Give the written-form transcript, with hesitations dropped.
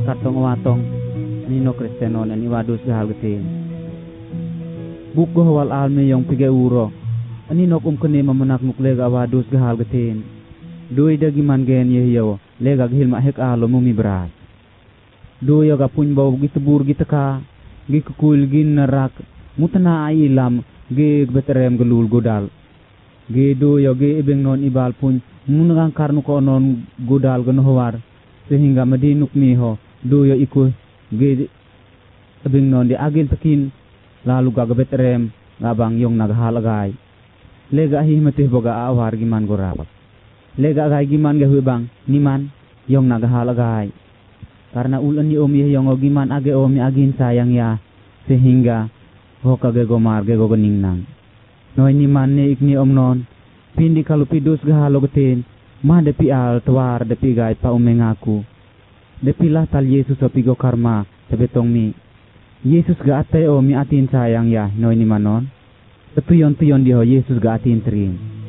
hal kartong watong nino kristenon ani wadus gahal getin buko wal alme yang pige uro ani nok kene mamenak muklega wadus gahal getin doi dagi man gen yeyo lega gihil ma hek alo mumi berat do yo ga puny bau gitu bur gitu ka gi kukul gin nerak mutana ailam ge beterem gelul godal ge do yo ge ibeng non ibal puny munang karnu ko non godal genohwar sehingga medinuk miho do yo iku ge ibeng non di agil tekin lalu ga beterem ngabang yong naghalagay lega hi matih boga awar giman gorap lega gay giman ge hubang niman yong naghalagay karena ulan ni om yang ogiman age om agin sayang ya sehingga hoka ge gomar ge gogening nang noy ni man ne ikni om non pindi kalau pidus gahalo getin mah depi al twar depi gait pa umengaku depilah tal Yesus opigo karma tebetong mi Yesus ga atay om mi atin sayang ya noy ni manon tuyon dia Yesus ga atin trin